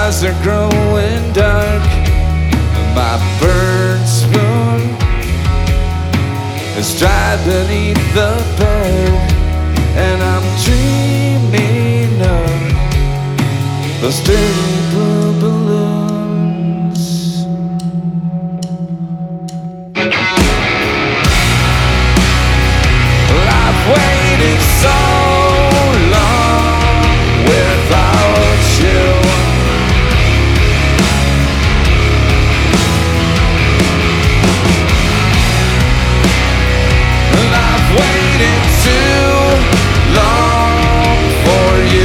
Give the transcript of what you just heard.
eyes are growing dark. My burnt spoon is dried beneath the bed, and I'm dreaming of those dirty